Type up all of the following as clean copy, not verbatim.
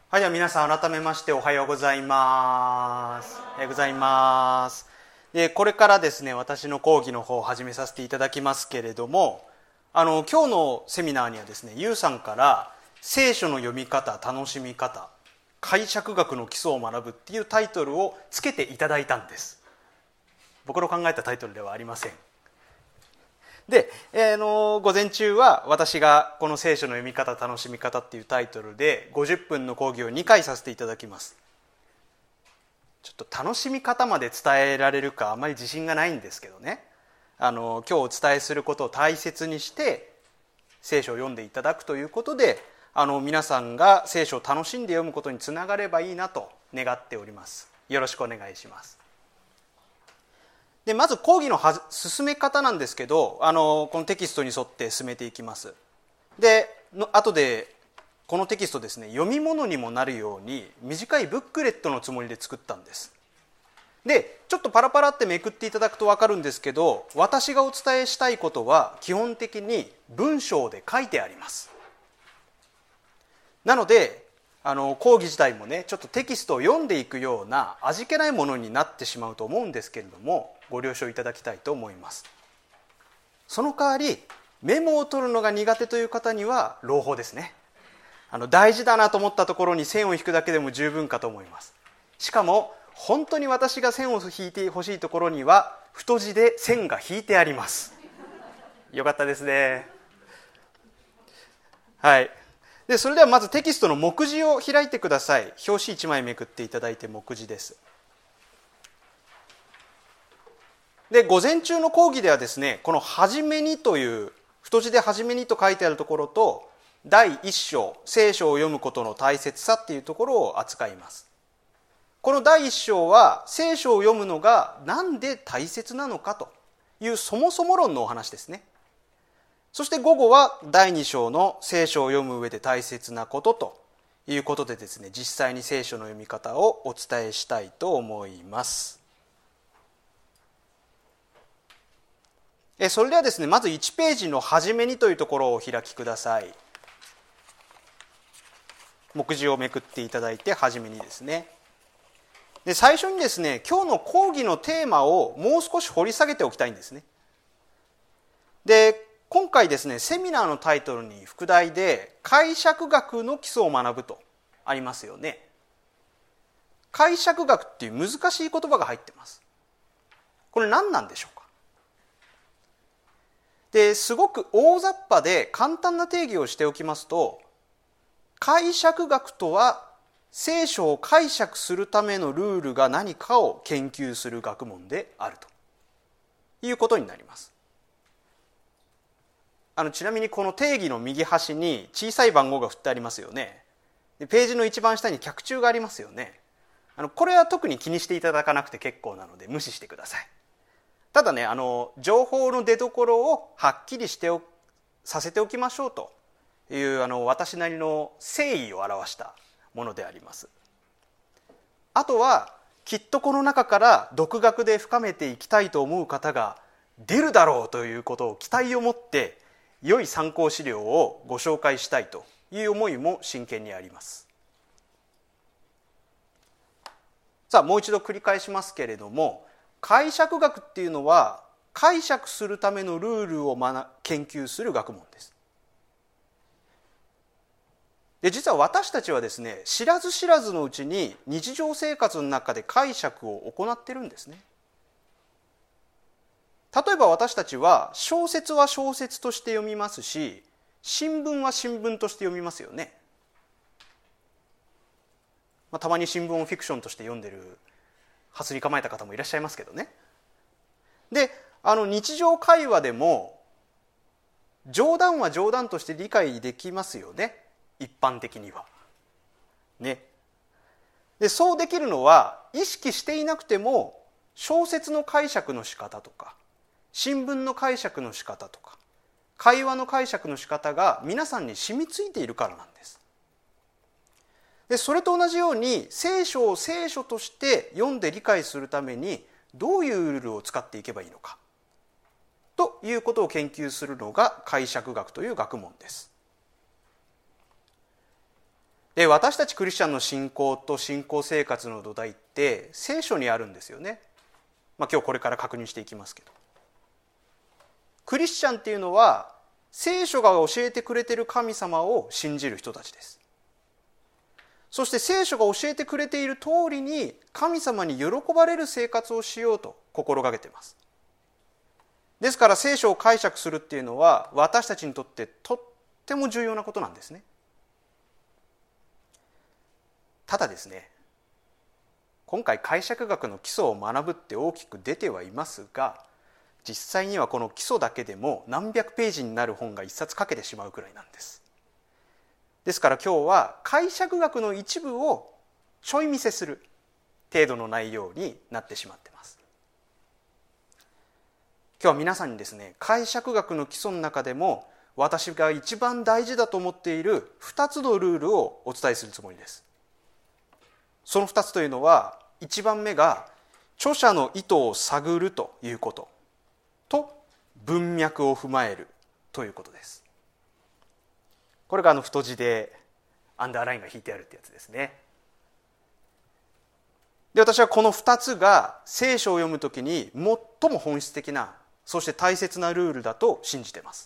はい、では皆さん改めましておはようございます。おはようございます。で、これからですね、私の講義の方を始めさせていただきますけれども、今日のセミナーにはですね、ゆうさんから聖書の読み方、楽しみ方、解釈学の基礎を学ぶっていうタイトルをつけていただいたんです。僕の考えたタイトルではありません。で、午前中は私がこの聖書の読み方楽しみ方っていうタイトルで50分の講義を2回させていただきます。ちょっと楽しみ方まで伝えられるかあまり自信がないんですけどね、今日お伝えすることを大切にして聖書を読んでいただくということで、皆さんが聖書を楽しんで読むことにつながればいいなと願っております。よろしくお願いします。でまず講義の進め方なんですけど、このテキストに沿って進めていきます。で後でこのテキストですね、読み物にもなるように短いブックレットのつもりで作ったんです。でちょっとパラパラってめくっていただくと分かるんですけど、私がお伝えしたいことは基本的に文章で書いてあります。なので講義自体もね、ちょっとテキストを読んでいくような味気ないものになってしまうと思うんですけれども、ご了承いただきたいと思います。その代わりメモを取るのが苦手という方には朗報ですね。大事だなと思ったところに線を引くだけでも十分かと思います。しかも本当に私が線を引いてほしいところには太字で線が引いてあります。よかったですね。はい。でそれではまずテキストの目次を開いてください。表紙1枚めくっていただいて目次です。で午前中の講義ではですね、この初めにという太字で初めにと書いてあるところと、第一章聖書を読むことの大切さっていうところを扱います。この第一章は聖書を読むのがなんで大切なのかというそもそも論のお話ですね。そして午後は第2章の聖書を読む上で大切なことということでですね、実際に聖書の読み方をお伝えしたいと思います。それではですね、まず1ページの初めにというところをお開きください。目次をめくっていただいて初めにですね。で最初にですね、今日の講義のテーマをもう少し掘り下げておきたいんですね。で今回ですね、セミナーのタイトルに副題で解釈学の基礎を学ぶとありますよね。解釈学っていう難しい言葉が入ってます。これ何なんでしょうか。ですごく大雑把で簡単な定義をしておきますと、解釈学とは聖書を解釈するためのルールが何かを研究する学問であるということになります。ちなみにこの定義の右端に小さい番号が振ってありますよね。でページの一番下に脚注がありますよね。これは特に気にしていただかなくて結構なので無視してください。ただね、情報の出所をはっきりさせておきましょうという私なりの誠意を表したものであります。あとはきっとこの中から独学で深めていきたいと思う方が出るだろうということを期待を持って良い参考資料をご紹介したいという思いも真剣にあります。さあもう一度繰り返しますけれども、解釈学っていうのは解釈するためのルールを研究する学問です。で実は私たちはですね、知らず知らずのうちに日常生活の中で解釈を行ってるんですね。例えば私たちは小説は小説として読みますし、新聞は新聞として読みますよね。たまに新聞をフィクションとして読んでるはすり構えた方もいらっしゃいますけどね。で日常会話でも冗談は冗談として理解できますよね、一般的にはね。でそうできるのは意識していなくても小説の解釈の仕方とか新聞の解釈の仕方とか会話の解釈の仕方が皆さんに染みついているからなんです。でそれと同じように聖書を聖書として読んで理解するためにどういうルールを使っていけばいいのかということを研究するのが解釈学という学問です。 で、私たちクリスチャンの信仰と信仰生活の土台って聖書にあるんですよね。今日これから確認していきますけど、クリスチャンっていうのは聖書が教えてくれている神様を信じる人たちです。そして聖書が教えてくれている通りに神様に喜ばれる生活をしようと心がけています。ですから聖書を解釈するっていうのは私たちにとってとっても重要なことなんですね。ただですね、今回解釈学の基礎を学ぶって大きく出てはいますが、実際にはこの基礎だけでも何百ページになる本が一冊書けてしまうくらいなんです。ですから今日は解釈学の一部をちょい見せする程度の内容になってしまっています。今日は皆さんにですね、解釈学の基礎の中でも私が一番大事だと思っている2つのルールをお伝えするつもりです。その2つというのは、1番目が著者の意図を探るということと文脈を踏まえるということです。これが太字でアンダーラインが引いてあるってやつですね。で、私はこの2つが聖書を読むときに最も本質的な、そして大切なルールだと信じています。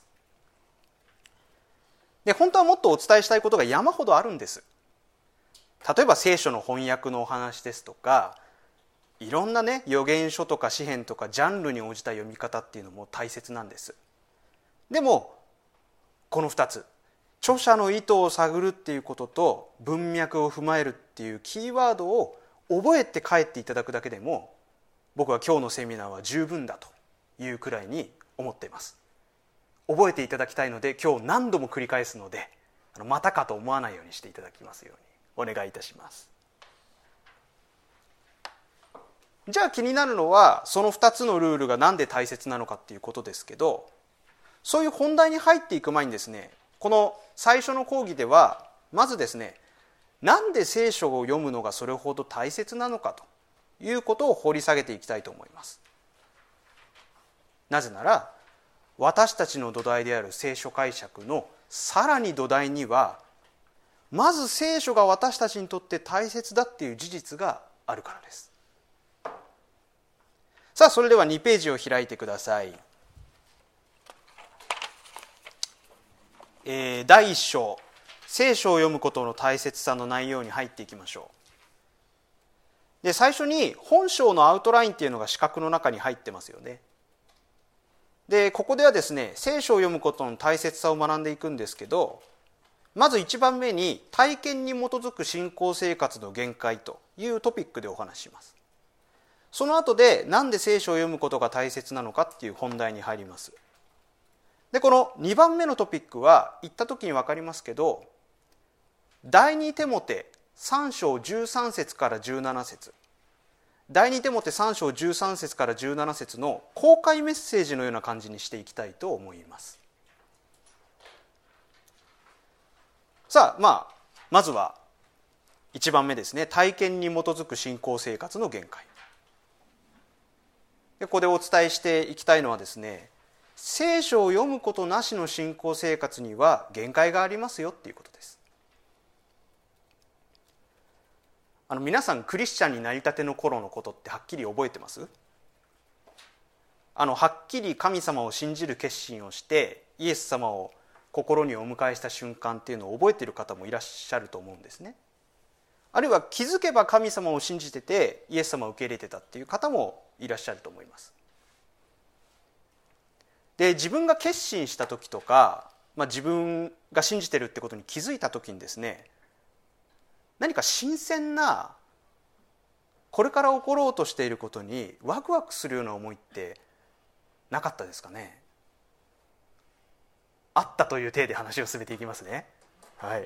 で、本当はもっとお伝えしたいことが山ほどあるんです。例えば聖書の翻訳のお話ですとか、いろんなね、預言書とか詩編とかジャンルに応じた読み方っていうのも大切なんです。でもこの2つ、著者の意図を探るっていうことと文脈を踏まえるっていうキーワードを覚えて帰っていただくだけでも、僕は今日のセミナーは十分だというくらいに思っています。覚えていただきたいので今日何度も繰り返すので、またかと思わないようにしていただきますようにお願いいたします。じゃあ気になるのは、その2つのルールが何で大切なのかっていうことですけど、そういう本題に入っていく前にですね、この最初の講義ではまずですね、なんで聖書を読むのがそれほど大切なのかということを掘り下げていきたいと思います。なぜなら私たちの土台である聖書解釈のさらに土台には、まず聖書が私たちにとって大切だっていう事実があるからです。さあ、それでは2ページを開いてください。第1章、聖書を読むことの大切さの内容に入っていきましょう。で、最初に本章のアウトラインっていうのが四角の中に入ってますよね。で、ここではですね、聖書を読むことの大切さを学んでいくんですけど、まず1番目に体験に基づく信仰生活の限界というトピックでお話しします。その後でなんで聖書を読むことが大切なのかっていう本題に入ります。で、この2番目のトピックは言った時に分かりますけど、第2テモテ3章13節から17節、第2テモテ3章13節から17節の公開メッセージのような感じにしていきたいと思います。さあ、まずは1番目ですね、体験に基づく信仰生活の限界。で、ここでお伝えしていきたいのはですね、聖書を読むことなしの信仰生活には限界がありますよっていうことです。皆さんクリスチャンになりたての頃のことってはっきり覚えてます？はっきり神様を信じる決心をしてイエス様を心にお迎えした瞬間っていうのを覚えている方もいらっしゃると思うんですね。あるいは気づけば神様を信じててイエス様を受け入れてたっていう方もいらっしゃると思います。で、自分が決心した時とか、自分が信じてるってことに気づいた時にですね、何か新鮮なこれから起ころうとしていることにワクワクするような思いってなかったですかね。あったという体で話を進めていきますね。はい。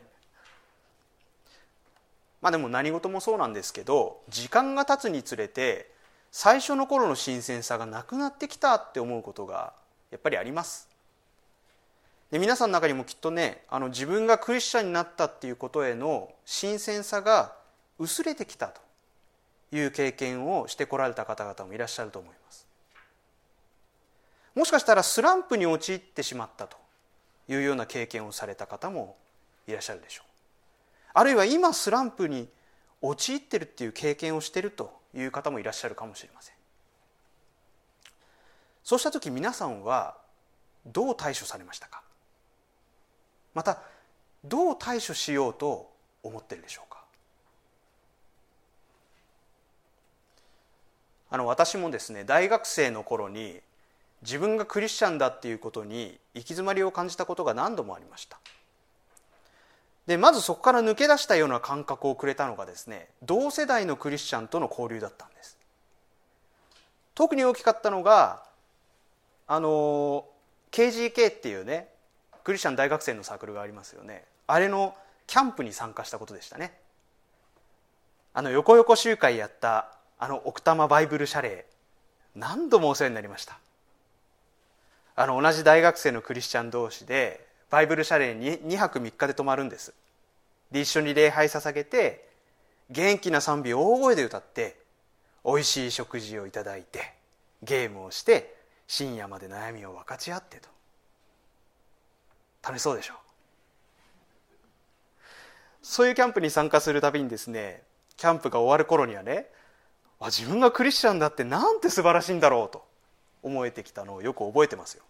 でも何事もそうなんですけど、時間が経つにつれて最初の頃の新鮮さがなくなってきたって思うことがやっぱりあります。で、皆さんの中にもきっとね、自分がクリスチャンになったっていうことへの新鮮さが薄れてきたという経験をしてこられた方々もいらっしゃると思います。もしかしたらスランプに陥ってしまったというような経験をされた方もいらっしゃるでしょう。 あるいは今スランプに陥ってるっていう経験をしているという方もいらっしゃるかもしれません。そうした時、皆さんはどう対処されましたか？またどう対処しようと思っているでしょうか？私もですね、大学生の頃に自分がクリスチャンだっていうことに行き詰まりを感じたことが何度もありました。でまずそこから抜け出したような感覚をくれたのがですね、同世代のクリスチャンとの交流だったんです。特に大きかったのがKGK っていうね、クリスチャン大学生のサークルがありますよね。あれのキャンプに参加したことでしたね。横横集会やった奥多摩バイブルシャレー、何度もお世話になりました。同じ大学生のクリスチャン同士でバイブルシャレーに2泊3日で泊まるんです。で一緒に礼拝捧げて、元気な賛美を大声で歌って、おいしい食事をいただいて、ゲームをして深夜まで悩みを分かち合ってと。楽しそうでしょう。そういうキャンプに参加するたびにですね、キャンプが終わる頃にはね、自分がクリスチャンだってなんて素晴らしいんだろうと思えてきたのをよく覚えてますよ。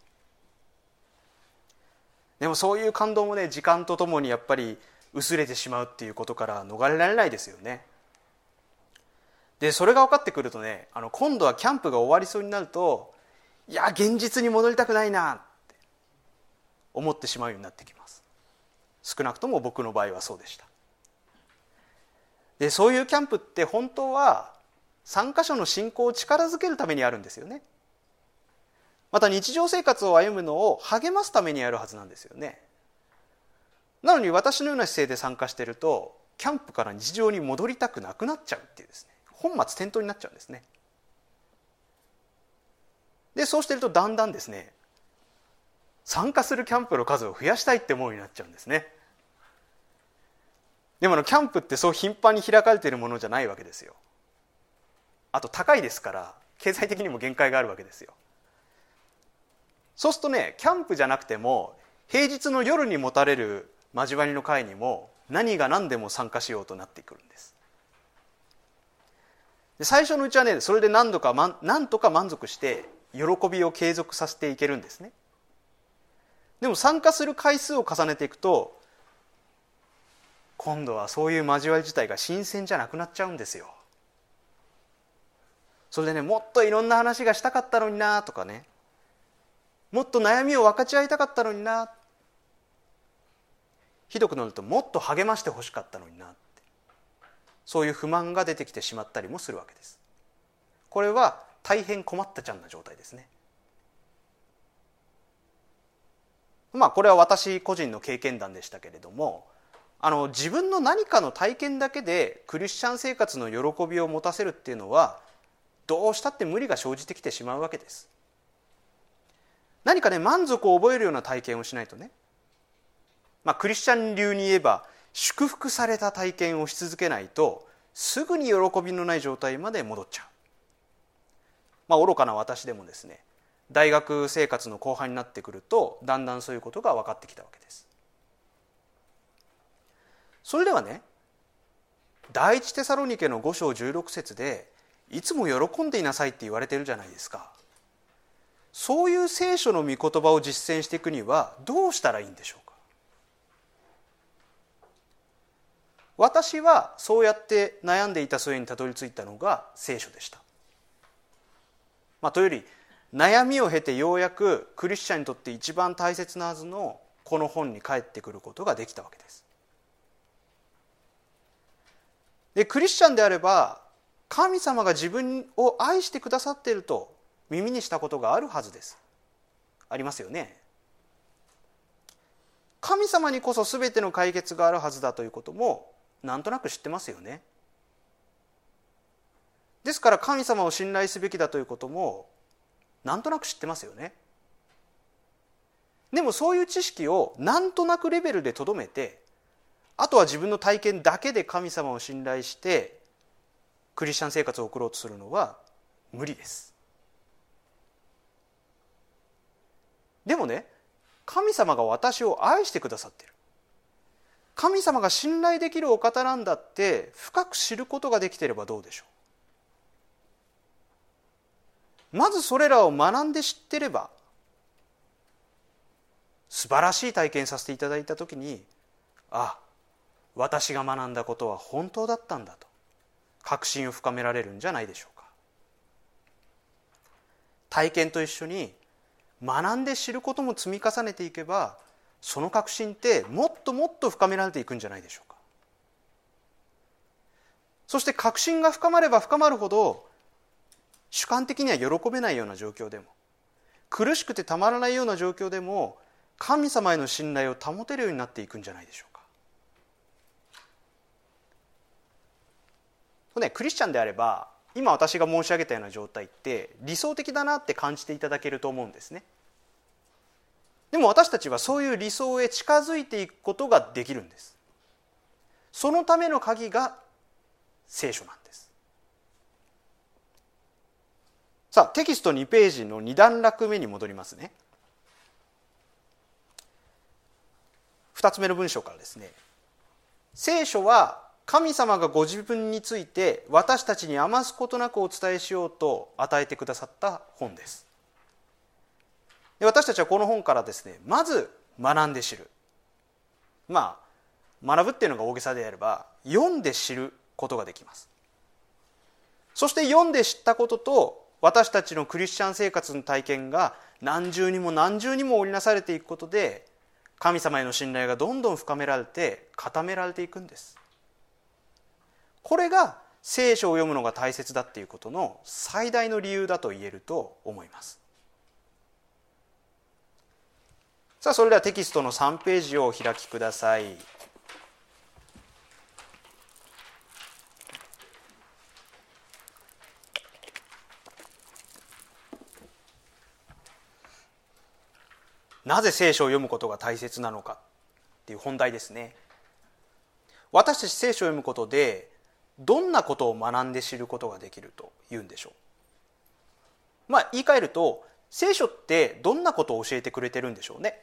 でもそういう感動もね、時間とともにやっぱり薄れてしまうっていうことから逃れられないですよね。でそれが分かってくるとね、今度はキャンプが終わりそうになると、いや現実に戻りたくないなって思ってしまうようになってきます。少なくとも僕の場合はそうでした。でそういうキャンプって本当は参加者の信仰を力づけるためにあるんですよね。また日常生活を歩むのを励ますためにあるはずなんですよね。なのに私のような姿勢で参加していると、キャンプから日常に戻りたくなくなっちゃうっていうですね、本末転倒になっちゃうんですね。でそうしているとだんだんですね、参加するキャンプの数を増やしたいって思うようになっちゃうんですね。でもキャンプってそう頻繁に開かれているものじゃないわけですよ。あと高いですから経済的にも限界があるわけですよ。そうするとね、キャンプじゃなくても平日の夜に持たれる交わりの会にも何が何でも参加しようとなってくるんです。で最初のうちはね、それでなんとか満足して喜びを継続させていけるんですね。でも参加する回数を重ねていくと、今度はそういう交わり自体が新鮮じゃなくなっちゃうんですよ。それでね、もっといろんな話がしたかったのになとかね、もっと悩みを分かち合いたかったのにな、ひどくなるともっと励ましてほしかったのになって、そういう不満が出てきてしまったりもするわけです。これは大変困ったちゃんな状態ですね。これは私個人の経験談でしたけれども、自分の何かの体験だけでクリスチャン生活の喜びを持たせるっていうのは、どうしたって無理が生じてきてしまうわけです。何かね、満足を覚えるような体験をしないとね、クリスチャン流に言えば祝福された体験をし続けないと、すぐに喜びのない状態まで戻っちゃう。愚かな私でもですね、大学生活の後半になってくるとだんだんそういうことが分かってきたわけです。それではね、第一テサロニケの5章16節でいつも喜んでいなさいって言われてるじゃないですか。そういう聖書の御言葉を実践していくにはどうしたらいいんでしょうか。私はそうやって悩んでいた末にたどり着いたのが聖書でした。というより、悩みを経てようやくクリスチャンにとって一番大切なはずのこの本に帰ってくることができたわけです。でクリスチャンであれば、神様が自分を愛してくださっていると耳にしたことがあるはずです。ありますよね。神様にこそ全ての解決があるはずだということもなんとなく知ってますよね。ですから神様を信頼すべきだということもなんとなく知ってますよね。でもそういう知識をなんとなくレベルでとどめて、あとは自分の体験だけで神様を信頼してクリスチャン生活を送ろうとするのは無理です。でもね、神様が私を愛してくださっている、 神様が信頼できるお方なんだって深く知ることができていればどうでしょう。まずそれらを学んで知ってれば、素晴らしい体験させていただいたときに、私が学んだことは本当だったんだと確信を深められるんじゃないでしょうか。体験と一緒に学んで知ることも積み重ねていけば、その確信ってもっともっと深められていくんじゃないでしょうか。そして確信が深まれば深まるほど、主観的には喜べないような状況でも、苦しくてたまらないような状況でも、神様への信頼を保てるようになっていくんじゃないでしょうか。クリスチャンであれば、今私が申し上げたような状態って理想的だなって感じていただけると思うんですね。でも私たちはそういう理想へ近づいていくことができるんです。そのための鍵が聖書なんです。さあ、テキスト2ページの2段落目に戻りますね。2つ目の文章からですね。聖書は神様がご自分について私たちに余すことなくお伝えしようと与えてくださった本です。で、私たちはこの本からですね、まず学んで知る。学ぶっていうのが大げさであれば、読んで知ることができます。そして読んで知ったことと私たちのクリスチャン生活の体験が何重にも何重にも織りなされていくことで、神様への信頼がどんどん深められて固められていくんです。これが聖書を読むのが大切だっていうことの最大の理由だと言えると思います。さあ、それではテキストの3ページをお開きください。なぜ聖書を読むことが大切なのかっていう本題ですね。私たち聖書を読むことでどんなことを学んで知ることができると言うんでしょう。言い換えると、聖書ってどんなことを教えてくれてるんでしょうね。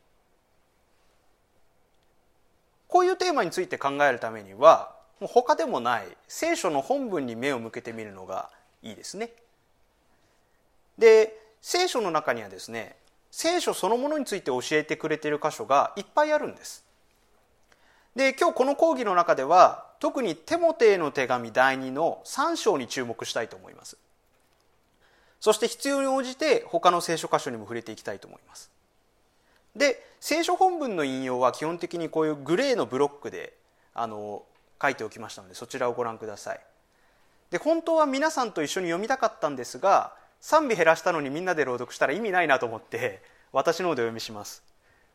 こういうテーマについて考えるためには、もう他でもない聖書の本文に目を向けてみるのがいいですね。で、聖書の中にはですね、聖書そのものについて教えてくれている箇所がいっぱいあるんです。で、今日この講義の中では特にテモテへの手紙第2の3章に注目したいと思います。そして必要に応じて他の聖書箇所にも触れていきたいと思います。で、聖書本文の引用は基本的にこういうグレーのブロックで書いておきましたので、そちらをご覧ください。で、本当は皆さんと一緒に読みたかったんですが、賛美減らしたのにみんなで朗読したら意味ないなと思って私の方でお読みします。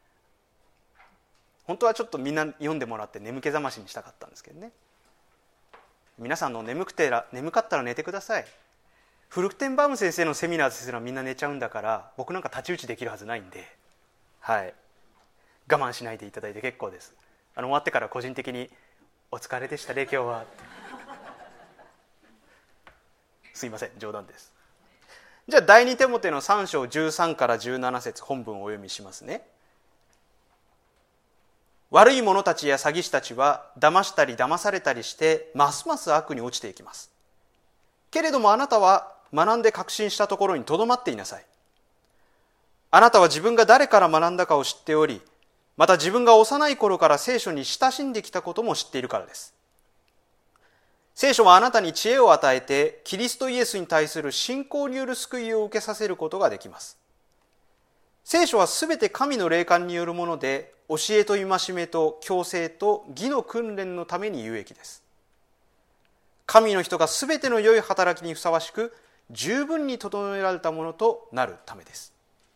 本当はちょっとみんな読んでもらって眠気覚ましにしたかったんですけどね。皆さんの眠かったら寝てください。フルクテンバウム先生のセミナーですらみんな寝ちゃうんだから、僕なんか太刀打ちできるはずないんで、我慢しないでいただいて結構です。終わってから個人的にお疲れでしたね今日はすいません、冗談です。じゃあ第2テモテの3章13から17節本文をお読みしますね。悪い者たちや詐欺師たちは騙したり騙されたりしてますます悪に落ちていきます。けれどもあなたは学んで確信したところにとどまっていなさい。あなたは自分が誰から学んだかを知っており、また自分が幼い頃から聖書に親しんできたことも知っているからです。聖書はあなたに知恵を与えてキリストイエスに対する信仰による救いを受けさせることができます。聖書はすべて神の霊感によるもので、教えと戒めと矯正と義の訓練のために有益です。神の人がすべての良い働きにふさわしく十分に整えられたものとなるためです。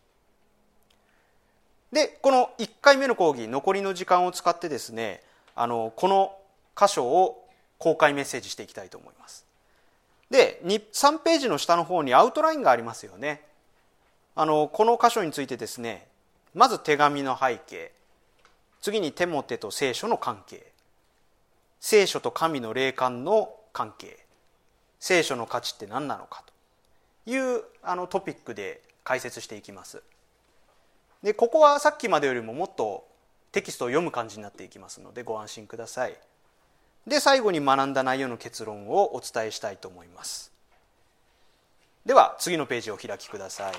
で、この1回目の講義、残りの時間を使ってですね、この箇所を公開メッセージしていきたいと思います。で、3ページの下の方にアウトラインがありますよね。この箇所についてですね、まず手紙の背景、次にテモテと聖書の関係、聖書と神の霊感の関係、聖書の価値って何なのかというトピックで解説していきます。で、ここはさっきまでよりももっとテキストを読む感じになっていきますのでご安心ください。で、最後に学んだ内容の結論をお伝えしたいと思います。では次のページをお開きください。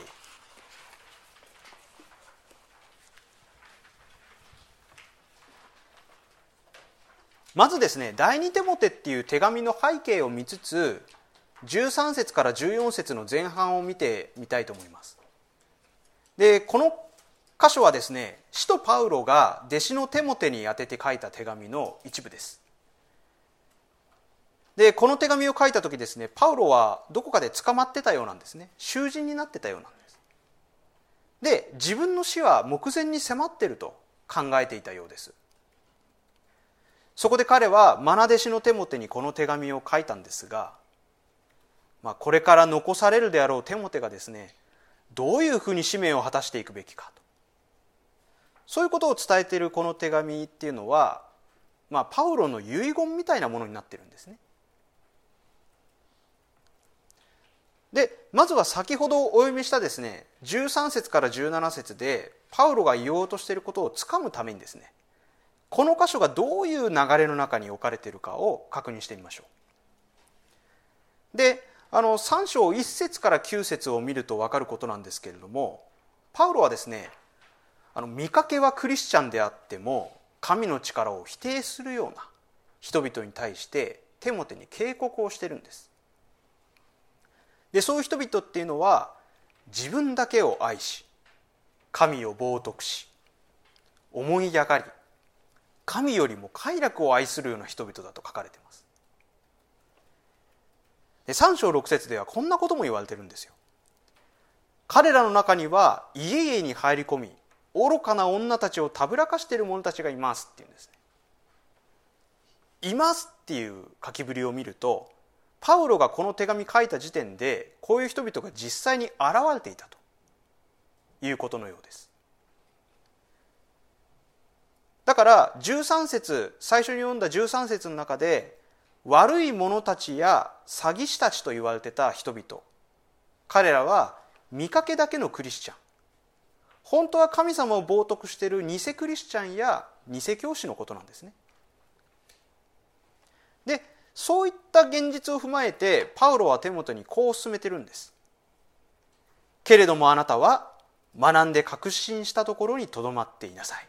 まずですね、第二テモテっていう手紙の背景を見つつ、13節から14節の前半を見てみたいと思います。で、この箇所はですね、使徒パウロが弟子のテモテに宛てて書いた手紙の一部です。で、この手紙を書いた時ですね、パウロはどこかで捕まってたようなんですね。囚人になってたようなんです。で、自分の死は目前に迫っていると考えていたようです。そこで彼は愛弟子のテモテにこの手紙を書いたんですが、これから残されるであろうテモテがですね、どういうふうに使命を果たしていくべきかと、そういうことを伝えているこの手紙っていうのは、パウロの遺言みたいなものになっているんですね。で、まずは先ほどお読みしたですね、13節から17節でパウロが言おうとしていることをつかむためにですね、この箇所がどういう流れの中に置かれているかを確認してみましょう。で、3章1節から9節を見ると分かることなんですけれども、パウロはですね、見かけはクリスチャンであっても神の力を否定するような人々に対してテモテに警告をしているんです。で、そういう人々っていうのは自分だけを愛し、神を冒涜し、思い上がり、神よりも快楽を愛するような人々だと書かれています。で、3章6節ではこんなことも言われてるんですよ。彼らの中には家々に入り込み、愚かな女たちをたぶらかしている者たちがいますっていうんですね。いますっていう書きぶりを見ると、パウロがこの手紙書いた時点でこういう人々が実際に現れていたということのようです。だから13節、最初に読んだ13節の中で、悪い者たちや詐欺師たちと言われてた人々、彼らは見かけだけのクリスチャン、本当は神様を冒涜している偽クリスチャンや偽教師のことなんですね。で、そういった現実を踏まえてパウロはテモテにこう進めてるんです。けれどもあなたは学んで確信したところにとどまっていなさい。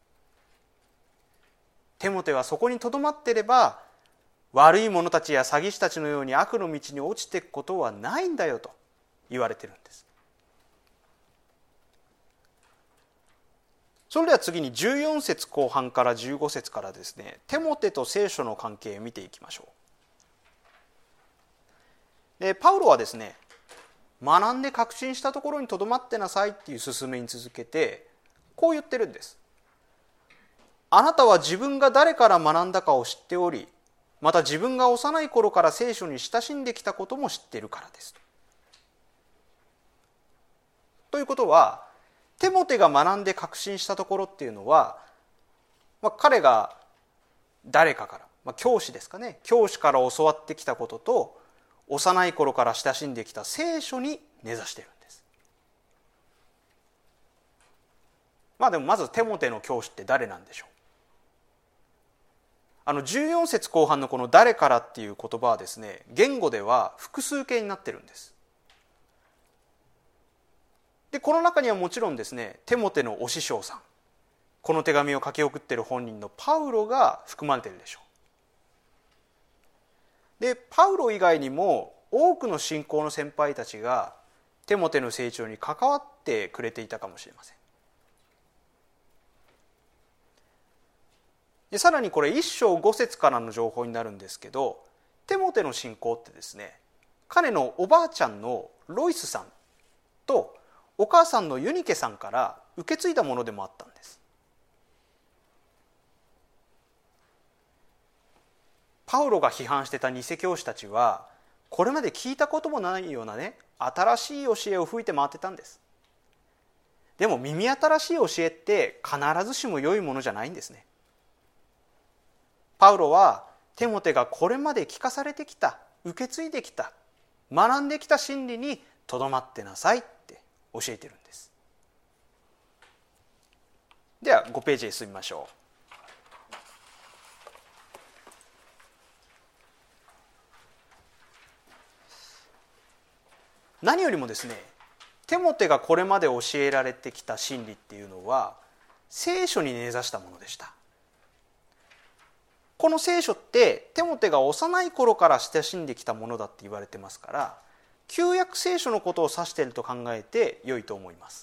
テモテはそこにとどまっていれば、悪い者たちや詐欺師たちのように悪の道に落ちていくことはないんだよと言われてるんです。それでは次に14節後半から15節からですね、テモテと聖書の関係を見ていきましょう。で、パウロはですね、学んで確信したところにとどまってなさいっていう勧めに続けてこう言ってるんです。あなたは自分が誰から学んだかを知っており、また自分が幼い頃から聖書に親しんできたことも知っているからですということは、テモテが学んで確信したところっていうのは、彼が誰かから、教師ですかね、教師から教わってきたことと幼い頃から親しんできた聖書に根ざしているんです。でもまずテモテの教師って誰なんでしょう。14節後半のこの誰からっていう言葉はですね、言語では複数形になってるんです。で、この中にはもちろんですね、テモテのお師匠さん、この手紙を書き送っている本人のパウロが含まれているでしょう。で、パウロ以外にも多くの信仰の先輩たちがテモテの成長に関わってくれていたかもしれません。で、さらにこれ1章5節からの情報になるんですけど、テモテの信仰ってですね、彼のおばあちゃんのロイスさんとお母さんのユニケさんから受け継いだものでもあったんです。パウロが批判してた偽教師たちは、これまで聞いたこともないようなね、新しい教えを吹いて回ってたんです。でも耳新しい教えって必ずしも良いものじゃないんですね。パウロはテモテがこれまで聞かされてきた、受け継いできた、学んできた真理にとどまってなさいって教えてるんです。 では5ページへ進みましょう。何よりもですね、テモテがこれまで教えられてきた真理っていうのは聖書に根ざしたものでした。この聖書ってテモテが幼い頃から親しんできたものだって言われてますから、旧約聖書のことを指していると考えて良いと思います。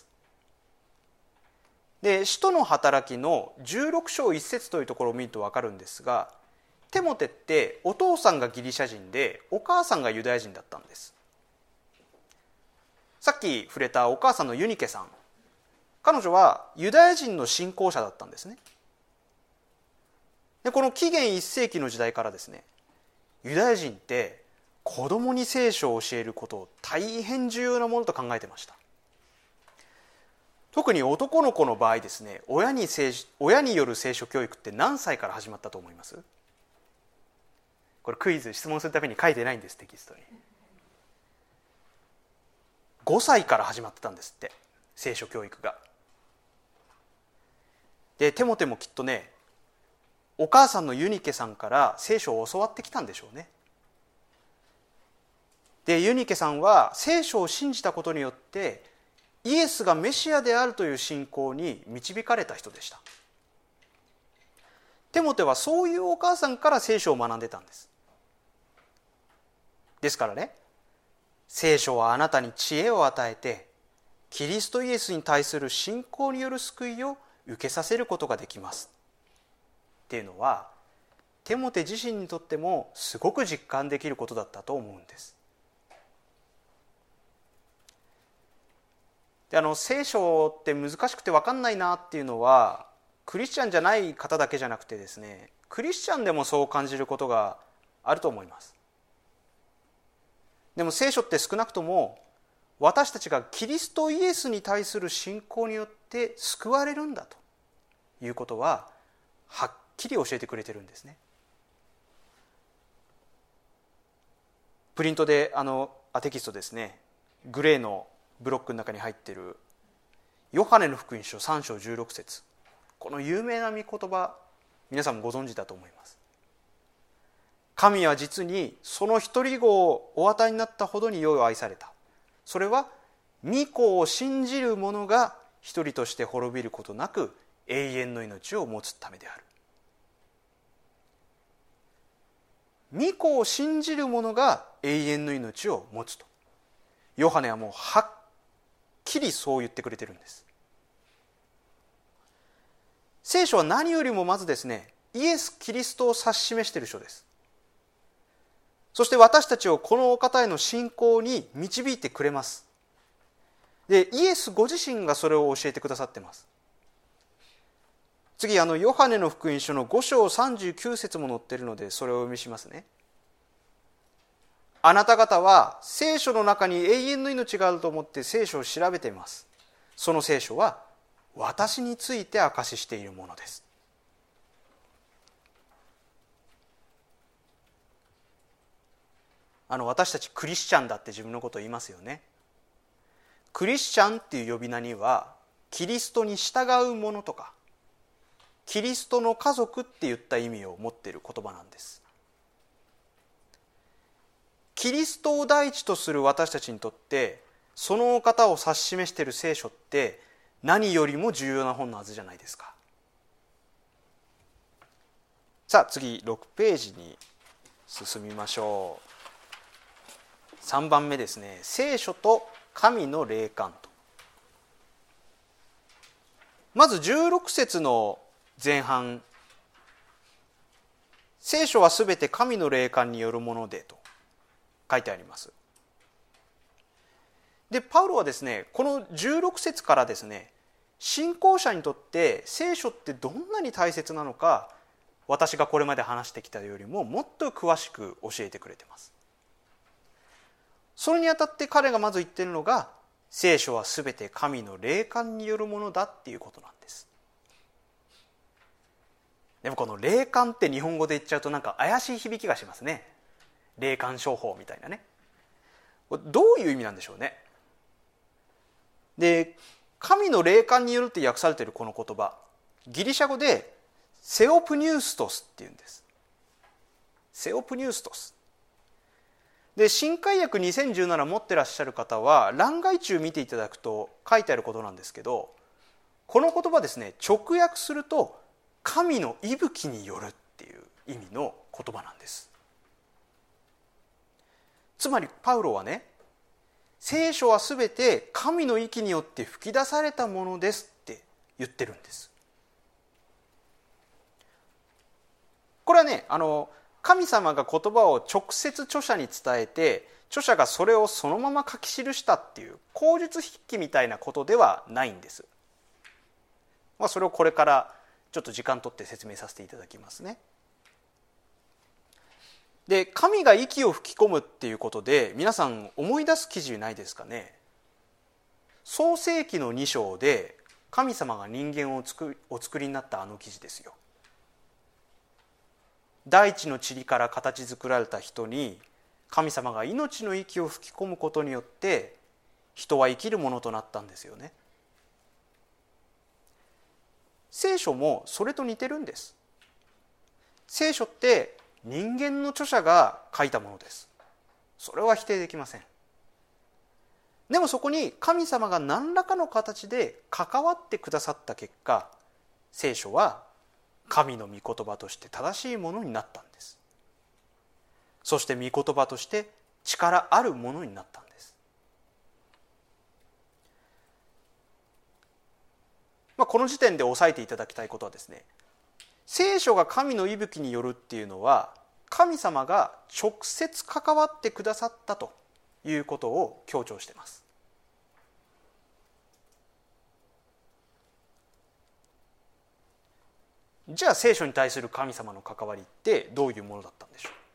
で、使徒の働きの16章1節というところを見ると分かるんですが、テモテってお父さんがギリシャ人でお母さんがユダヤ人だったんです。さっき触れたお母さんのユニケさん、彼女はユダヤ人の信仰者だったんですね。で、この紀元1世紀の時代からですね、ユダヤ人って子供に聖書を教えることを大変重要なものと考えてました。特に男の子の場合ですね、親による聖書教育って何歳から始まったと思います？これクイズ、質問するために書いてないんです、テキストに。5歳から始まってたんですって、聖書教育が。で、テモテもきっとね、お母さんのユニケさんから聖書を教わってきたんでしょうね。で、ユニケさんは聖書を信じたことによってイエスがメシアであるという信仰に導かれた人でした。テモテはそういうお母さんから聖書を学んでたんです。ですからね、聖書はあなたに知恵を与えてキリストイエスに対する信仰による救いを受けさせることができますっていうのは、テモテ自身にとってもすごく実感できることだったと思うんです。で、聖書って難しくて分かんないなっていうのはクリスチャンじゃない方だけじゃなくてですね、クリスチャンでもそう感じることがあると思います。でも聖書って少なくとも私たちがキリストイエスに対する信仰によって救われるんだということははっきり教えてくれてるんですね。プリントでテキストですね、グレーのブロックの中に入っているヨハネの福音書3章16節、この有名な御言葉、皆さんもご存知だと思います。神は実にその一人子をお与えになったほどに世を愛された。それは御子を信じる者が一人として滅びることなく永遠の命を持つためである。御子を信じる者が永遠の命を持つと、ヨハネはもうはっきりそう言ってくれてるんです。聖書は何よりもまずですね、イエス・キリストを指し示している書です。そして私たちをこのお方への信仰に導いてくれます。で、イエスご自身がそれを教えてくださっています。次、ヨハネの福音書の5章39節も載っているので、それをお読みしますね。あなた方は聖書の中に永遠の命があると思って聖書を調べています。その聖書は私について証ししているものです。私たちクリスチャンだって自分のことを言いますよね。クリスチャンっていう呼び名にはキリストに従うものとかキリストの家族っていった意味を持っている言葉なんです。キリストを第一とする私たちにとってそのお方を指し示している聖書って何よりも重要な本のはずじゃないですか。さあ次6ページに進みましょう。3番目ですね、聖書と神の霊感と。まず16節の前半、聖書はすべて神の霊感によるものでと書いてあります。で、パウロはですね、この16節からですね、信仰者にとって聖書ってどんなに大切なのか、私がこれまで話してきたよりももっと詳しく教えてくれています。それにあたって彼がまず言っているのが、聖書はすべて神の霊感によるものだっていうことなんです。でもこの霊感って日本語で言っちゃうとなんか怪しい響きがしますね。霊感商法みたいなね。どういう意味なんでしょうね。で、神の霊感によるって訳されているこの言葉、 ギリシャ語でセオプニューストスっていうんです。セオプニューストスで、新海訳2017持ってらっしゃる方は欄外中見ていただくと書いてあることなんですけど、この言葉ですね、直訳すると神の息吹によるっていう意味の言葉なんです。つまりパウロはね、聖書はすべて神の息によって吹き出されたものですって言ってるんです。これはね、神様が言葉を直接著者に伝えて、著者がそれをそのまま書き記したっていう口述筆記みたいなことではないんです。それをこれからちょっと時間取って説明させていただきますね。で、神が息を吹き込むっていうことで皆さん思い出す記事ないですかね。創世記の2章で神様が人間をお作りになったあの記事ですよ。大地の塵から形作られた人に神様が命の息を吹き込むことによって人は生きるものとなったんですよね。聖書もそれと似てるんです。聖書って人間の著者が書いたものです。それは否定できません。でもそこに神様が何らかの形で関わってくださった結果、聖書は神の御言葉として正しいものになったんです。そして御言葉として力あるものになったんです。この時点で押さえていただきたいことはですね、聖書が神の息吹によるっていうのは神様が直接関わってくださったということを強調しています。じゃあ聖書に対する神様の関わりってどういうものだったんでしょう。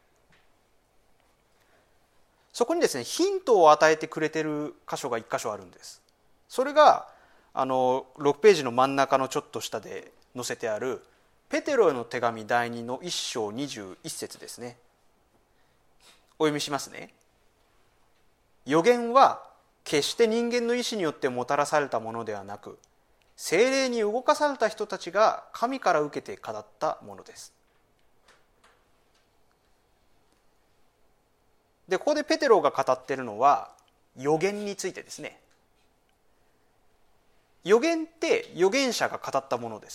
そこにですね、ヒントを与えてくれている箇所が1箇所あるんです。それが6ページの真ん中のちょっと下で載せてあるペテロへの手紙第2の1章21節ですね。お読みしますね。預言は決して人間の意志によってもたらされたものではなく、聖霊に動かされた人たちが神から受けて語ったものです。で、ここでペテロが語っているのは預言についてですね。預言って預言者が語ったものです。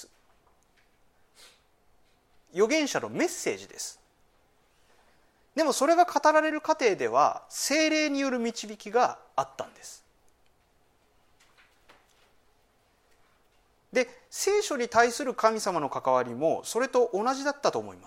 預言者のメッセージです。でもそれが語られる過程では聖霊による導きがあったんです。で、聖書に対する神様の関わりもそれと同じだったと思います。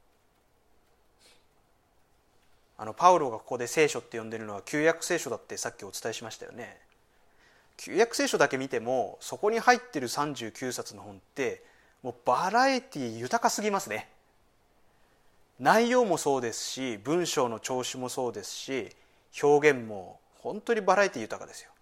パウロがここで聖書って呼んでるのは旧約聖書だってさっきお伝えしましたよね。旧約聖書だけ見てもそこに入ってる39冊の本ってもうバラエティ豊かすぎますね。内容もそうですし、文章の調子もそうですし、表現も本当にバラエティ豊かですよ。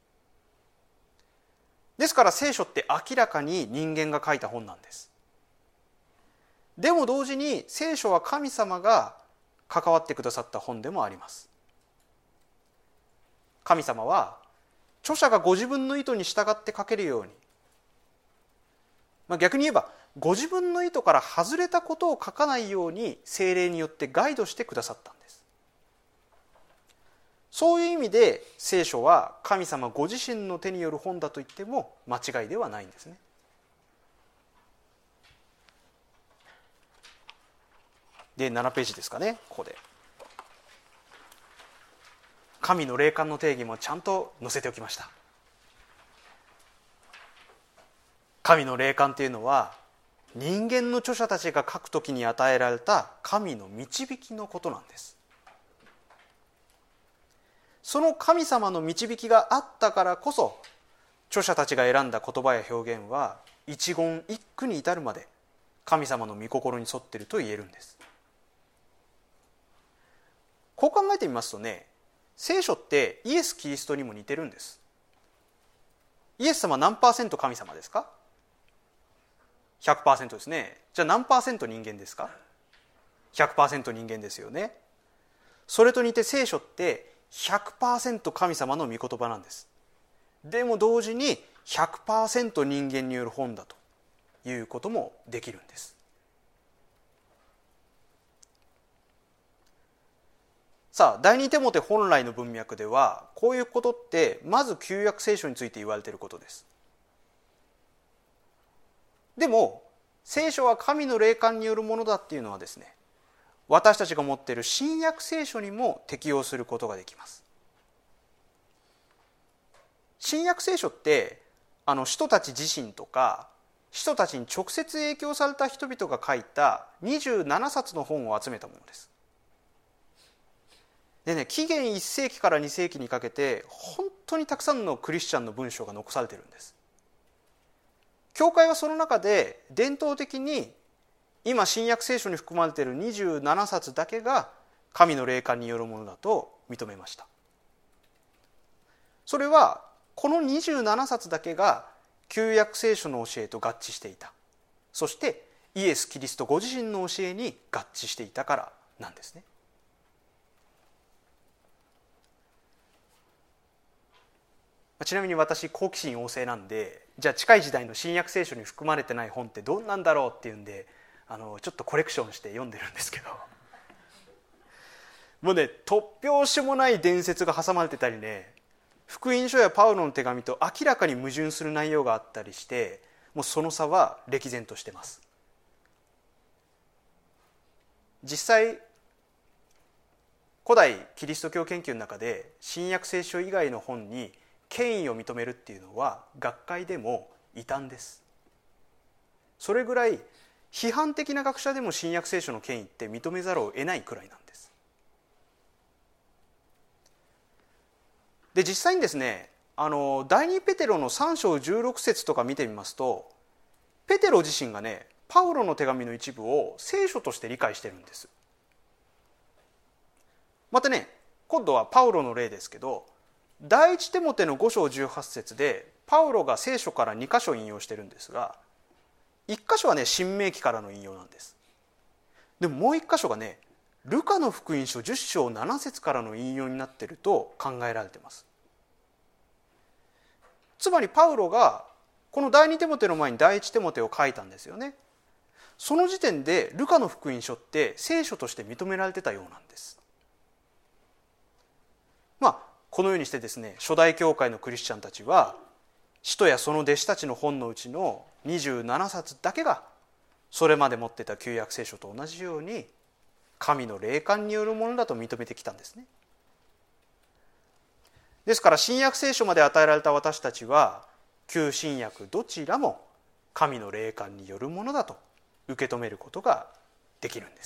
ですから聖書って明らかに人間が書いた本なんです。でも同時に聖書は神様が関わってくださった本でもあります。神様は著者がご自分の意図に従って書けるように、逆に言えばご自分の意図から外れたことを書かないように聖霊によってガイドしてくださったんです。そういう意味で聖書は神様ご自身の手による本だと言っても間違いではないんですね。で、7ページですかね、ここで神の霊感の定義もちゃんと載せておきました。神の霊感というのは人間の著者たちが書くときに与えられた神の導きのことなんです。その神様の導きがあったからこそ著者たちが選んだ言葉や表現は一言一句に至るまで神様の御心に沿っていると言えるんです。こう考えてみますとね、聖書ってイエス・キリストにも似てるんです。イエス様何%神様ですか？ 100% ですね。じゃあ何%人間ですか？ 100% 人間ですよね。それと似て聖書って 100% 神様の御言葉なんです。でも同時に 100% 人間による本だということもできるんです。さあ、第二テモテ本来の文脈ではこういうことってまず旧約聖書について言われていることです。でも聖書は神の霊感によるものだっていうのはですね、私たちが持っている新約聖書にも適用することができます。新約聖書って使徒たち自身とか使徒たちに直接影響された人々が書いた27冊の本を集めたものです。でね、紀元1世紀から2世紀にかけて本当にたくさんのクリスチャンの文章が残されているんです。教会はその中で伝統的に今新約聖書に含まれている27冊だけが神の霊感によるものだと認めました。それはこの27冊だけが旧約聖書の教えと合致していた、そしてイエス・キリストご自身の教えに合致していたからなんですね。ちなみに私好奇心旺盛なんで、じゃあ近い時代の新約聖書に含まれてない本ってどんなんだろうっていうんでちょっとコレクションして読んでるんですけど、もうね、突拍子もない伝説が挟まれてたりね、福音書やパウロの手紙と明らかに矛盾する内容があったりして、もうその差は歴然としてます。実際古代キリスト教研究の中で新約聖書以外の本に権威を認めるっていうのは学会でも異端です。それぐらい批判的な学者でも新約聖書の権威って認めざるを得ないくらいなんです。で、実際にですね、第二ペテロの3章16節とか見てみますと、ペテロ自身がね、パウロの手紙の一部を聖書として理解してるんです。またね、今度はパウロの例ですけど、第一テモテの5章18節でパウロが聖書から2箇所引用してるんですが、1箇所はね、新明記からの引用なんです。でももう1箇所がね、ルカの福音書10章7節からの引用になっていると考えられています。つまりパウロがこの第二テモテの前に第一テモテを書いたんですよね。その時点でルカの福音書って聖書として認められてたようなんです。このようにしてですね、初代教会のクリスチャンたちは使徒やその弟子たちの本のうちの27冊だけがそれまで持っていた旧約聖書と同じように神の霊感によるものだと認めてきたんですね。ですから新約聖書まで与えられた私たちは旧新約どちらも神の霊感によるものだと受け止めることができるんです。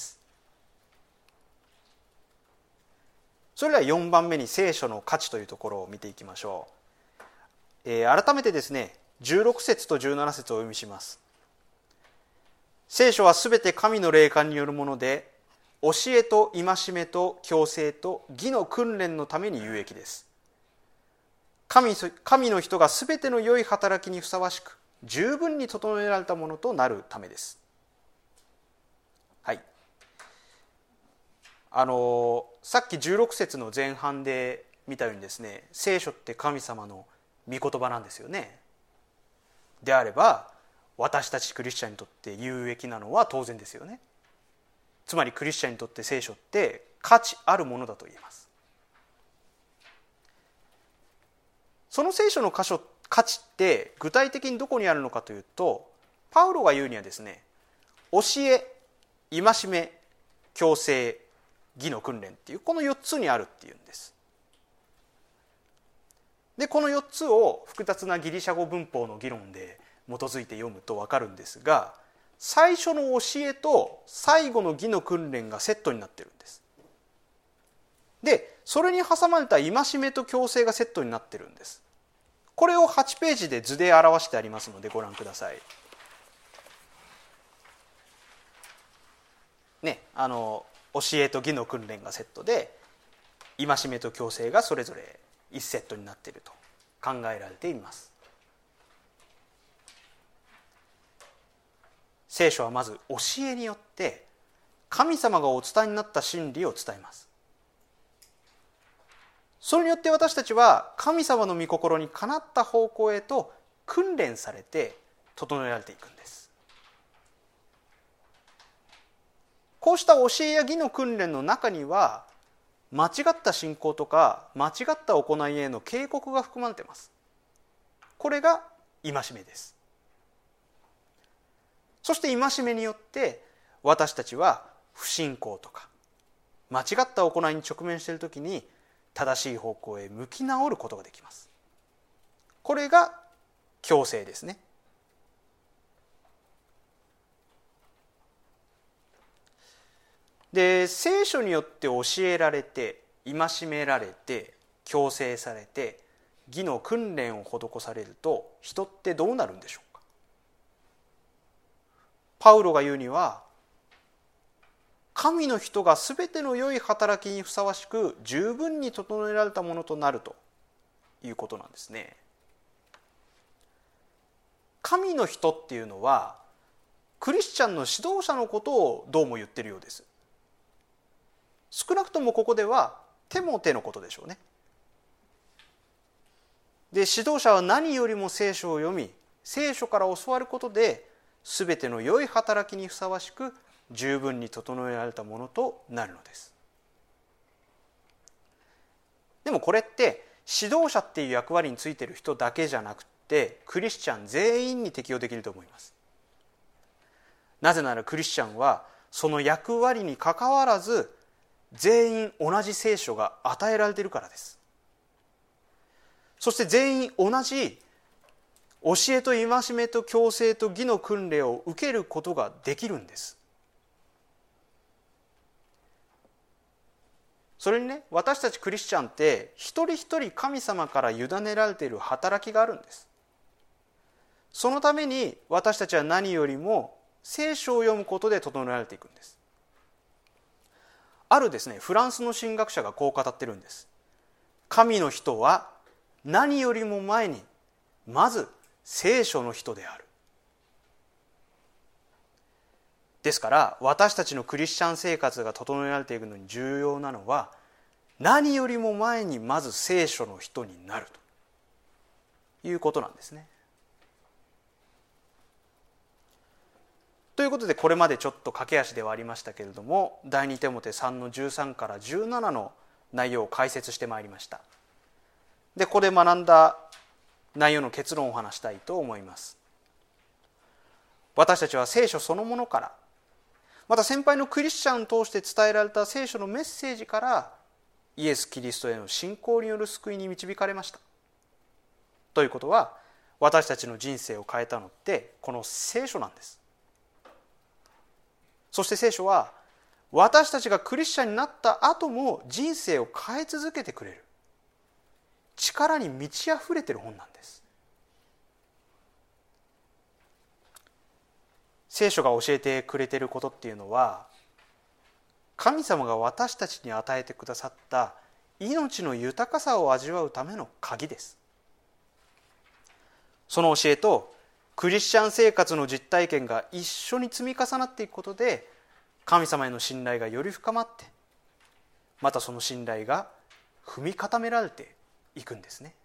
それでは4番目に聖書の価値というところを見ていきましょう。改めてですね、16節と17節をお読みします。聖書はすべて神の霊感によるもので、教えと戒めと矯正と義の訓練のために有益です。神の人がすべての良い働きにふさわしく十分に整えられたものとなるためです。はい。さっき16節の前半で見たようにですね、聖書って神様の御言葉なんですよね。であれば私たちクリスチャンにとって有益なのは当然ですよね。つまりクリスチャンにとって聖書って価値あるものだと言えます。その聖書の価値って具体的にどこにあるのかというと、パウロが言うにはですね、教え、戒め、矯正、義の訓練っていうこの4つにあるっていうんです。でこの4つを複雑なギリシャ語文法の議論で基づいて読むと分かるんですが、最初の教えと最後の義の訓練がセットになっているんです。でそれに挟まれた戒めと矯正がセットになっているんです。これを8ページで図で表してありますのでご覧ください。ね、教えと義の訓練がセットで、戒めと矯正がそれぞれ1セットになっていると考えられています。聖書はまず教えによって神様がお伝えになった真理を伝えます。それによって私たちは神様の御心にかなった方向へと訓練されて整えられていくんです。 こうした教えや義の訓練の中には間違った信仰とか間違った行いへの警告が含まれています。これが戒めです。そして戒めによって私たちは不信仰とか間違った行いに直面しているときに正しい方向へ向き直ることができます。これが矯正ですね。で、聖書によって教えられて戒められて矯正されて義の訓練を施されると人ってどうなるんでしょうか。パウロが言うには、神の人がすべての良い働きにふさわしく十分に整えられたものとなるということなんですね。神の人っていうのはクリスチャンの指導者のことをどうも言ってるようです。少なくともここではテモテのことでしょうね。で、指導者は何よりも聖書を読み、聖書から教わることで全ての良い働きにふさわしく十分に整えられたものとなるのです。でもこれって指導者っていう役割についている人だけじゃなくてクリスチャン全員に適用できると思います。なぜならクリスチャンはその役割にかかわらず全員同じ聖書が与えられているからです。そして全員同じ教えと戒めと矯正と義の訓練を受けることができるんです。それにね、私たちクリスチャンって一人一人神様から委ねられている働きがあるんです。そのために私たちは何よりも聖書を読むことで整えられていくんです。あるですね、フランスの神学者がこう語ってるんです。神の人は何よりも前にまず聖書の人である。ですから私たちのクリスチャン生活が整えられていくのに重要なのは何よりも前にまず聖書の人になるということなんですね。ということでこれまでちょっと駆け足ではありましたけれども、第2テモテ3の13から17の内容を解説してまいりました。で、ここで学んだ内容の結論を話したいと思います。私たちは聖書そのものから、また先輩のクリスチャンを通して伝えられた聖書のメッセージからイエス・キリストへの信仰による救いに導かれました。ということは私たちの人生を変えたのってこの聖書なんです。そして聖書は私たちがクリスチャンになった後も人生を変え続けてくれる力に満ち溢れている本なんです。聖書が教えてくれていることっていうのは神様が私たちに与えてくださった命の豊かさを味わうための鍵です。その教えとクリスチャン生活の実体験が一緒に積み重なっていくことで神様への信頼がより深まって、またその信頼が踏み固められていくんですね。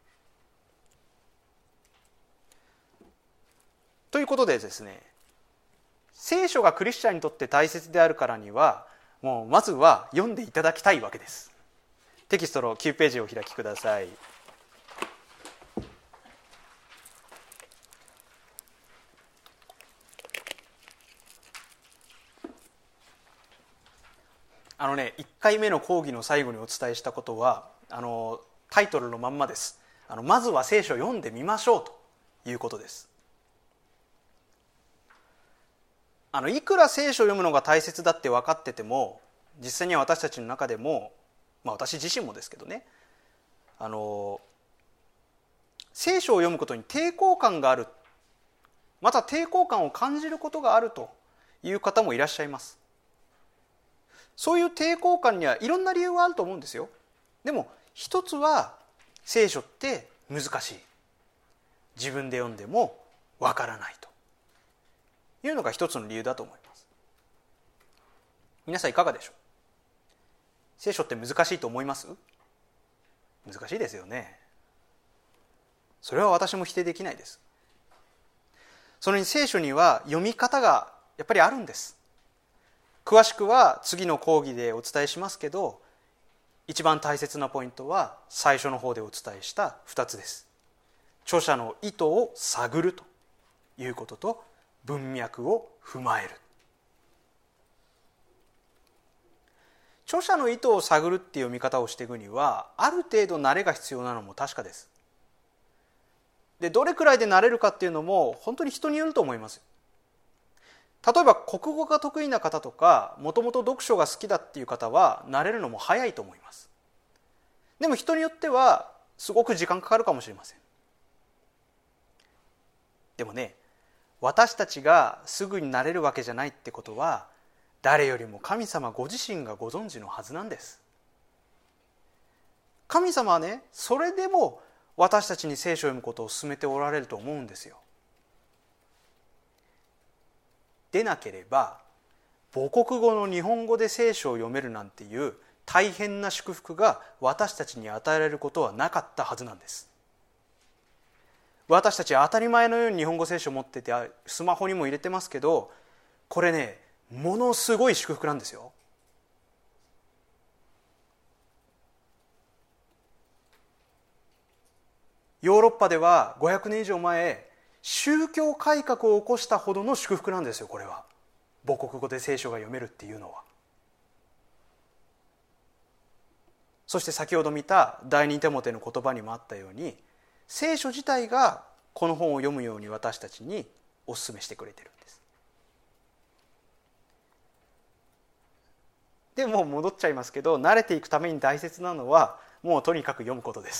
ということでですね、聖書がクリスチャンにとって大切であるからにはもうまずは読んでいただきたいわけです。テキストの9ページをお開きください。1回目の講義の最後にお伝えしたことはタイトルのまんまです。まずは聖書を読んでみましょうということです。いくら聖書を読むのが大切だって分かってても実際には私たちの中でも、私自身もですけどね、聖書を読むことに抵抗感がある、また抵抗感を感じることがあるという方もいらっしゃいます。そういう抵抗感にはいろんな理由があると思うんですよ。でも一つは聖書って難しい、自分で読んでもわからないというのが一つの理由だと思います。皆さんいかがでしょう。聖書って難しいと思います？難しいですよね。それは私も否定できないです。それに聖書には読み方がやっぱりあるんです。 詳しくは次の講義でお伝えしますけど、一番大切なポイントは最初の方でお伝えした2つです。著者の意図を探るということと、文脈を踏まえる。著者の意図を探るっていう読み方をしていくには、ある程度慣れが必要なのも確かです。で、どれくらいで慣れるかっていうのも本当に人によると思います。例えば国語が得意な方とか、もともと読書が好きだっていう方は慣れるのも早いと思います。でも人によってはすごく時間かかるかもしれません。でもね、私たちがすぐに慣れるわけじゃないってことは、誰よりも神様ご自身がご存知のはずなんです。神様はね、それでも私たちに聖書を読むことを勧めておられると思うんですよ。でなければ、母国語の日本語で聖書を読めるなんていう大変な祝福が私たちに与えられることはなかったはずなんです。私たちは当たり前のように日本語聖書を持ってて、スマホにも入れてますけど、これね、ものすごい祝福なんですよ。ヨーロッパでは500年以上前、宗教改革を起こしたほどの祝福なんですよ。これは母国語で聖書が読めるっていうのは。そして先ほど見た第二テモテの言葉にもあったように、聖書自体がこの本を読むように私たちにお勧めしてくれてるんです。でも戻っちゃいますけど、慣れていくために大切なのは、もうとにかく読むことです。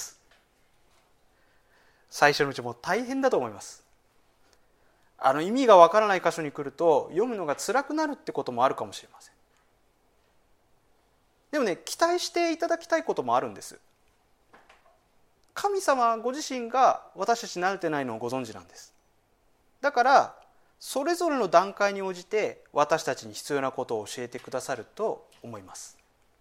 最初のうちも大変だと思います。意味がわからない箇所に来ると読むのが辛くなるってこともあるかもしれません。でもね、期待していただきたいこともあるんです。神様ご自身が私たち慣れてないのをご存知なんです。だからそれぞれの段階に応じて私たちに必要なことを教えてくださると思います。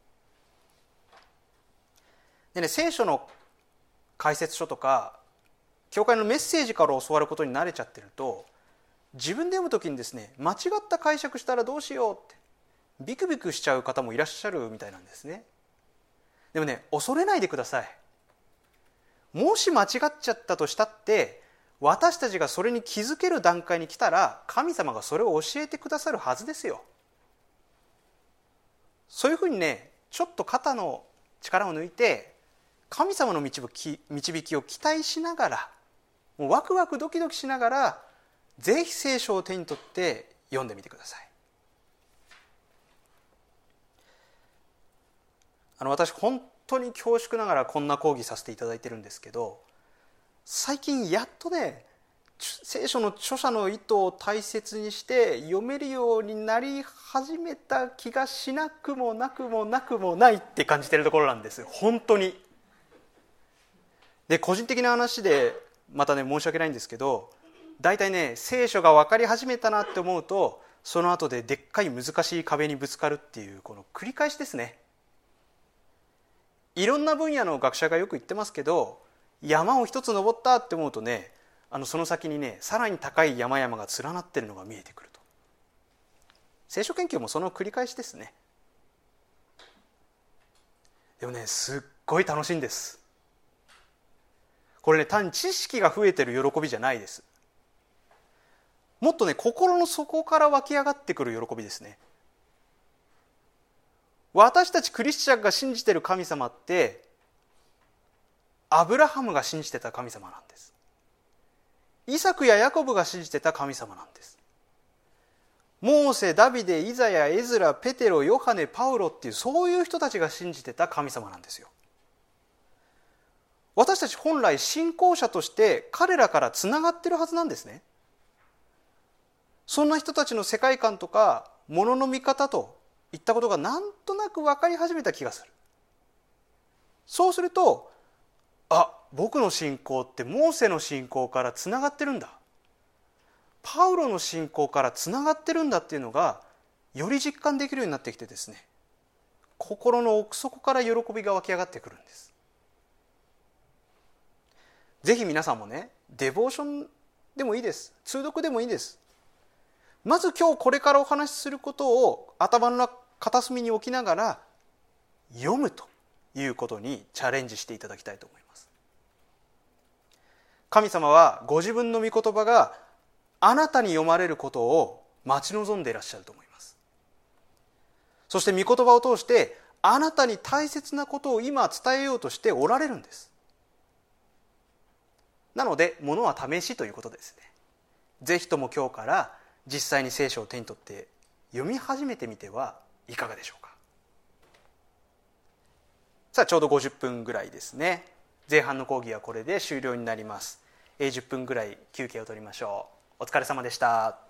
でね、聖書の解説書とか教会のメッセージから教わることに慣れちゃってると、自分で読むときにですね、間違った解釈したらどうしようってビクビクしちゃう方もいらっしゃるみたいなんですね。でもね、恐れないでください。もし間違っちゃったとしたって、私たちがそれに気づける段階に来たら、神様がそれを教えてくださるはずですよ。そういうふうにね、ちょっと肩の力を抜いて、神様の導きを期待しながら、もうワクワクドキドキしながら、ぜひ聖書を手に取って読んでみてください。私本当に恐縮ながらこんな講義させていただいてるんですけど、最近やっとね、聖書の著者の意図を大切にして読めるようになり始めた気がしなくもなくもなくもないって感じてるところなんです。本当に。で、個人的な話でまたね、申し訳ないんですけど、大体ね、聖書が分かり始めたなって思うと、その後ででっかい難しい壁にぶつかるっていう、この繰り返しですね。いろんな分野の学者がよく言ってますけど、山を一つ登ったって思うとね、その先にね、さらに高い山々が連なってるのが見えてくると。聖書研究もその繰り返しですね。でもね、すっごい楽しいんです。これね、単に知識が増えてる喜びじゃないです。もっとね、心の底から湧き上がってくる喜びですね。私たちクリスチャンが信じている神様って、アブラハムが信じてた神様なんです。イサクやヤコブが信じてた神様なんです。モーセ、ダビデ、イザヤ、エズラ、ペテロ、ヨハネ、パウロっていう、そういう人たちが信じてた神様なんですよ。私たち本来信仰者として彼らからつながってるはずなんですね。そんな人たちの世界観とかものの見方といったことがなんとなく分かり始めた気がする。そうすると、僕の信仰ってモーセの信仰からつながってるんだ、パウロの信仰からつながってるんだっていうのがより実感できるようになってきてですね、心の奥底から喜びが湧き上がってくるんです。ぜひ皆さんもね、デボーションでもいいです、通読でもいいです。 まず今日これからお話しすることを頭の片隅に置きながら読むということにチャレンジしていただきたいと思います。神様はご自分の御言葉があなたに読まれることを待ち望んでいらっしゃると思います。そして御言葉を通してあなたに大切なことを今伝えようとしておられるんです。なのでものは試しということですね。ぜひとも今日から実際に聖書を手に取って読み始めてみてはいかがでしょうか。さあちょうど50分ぐらいですね。前半の講義はこれで終了になります。10分ぐらい休憩を取りましょう。お疲れ様でした。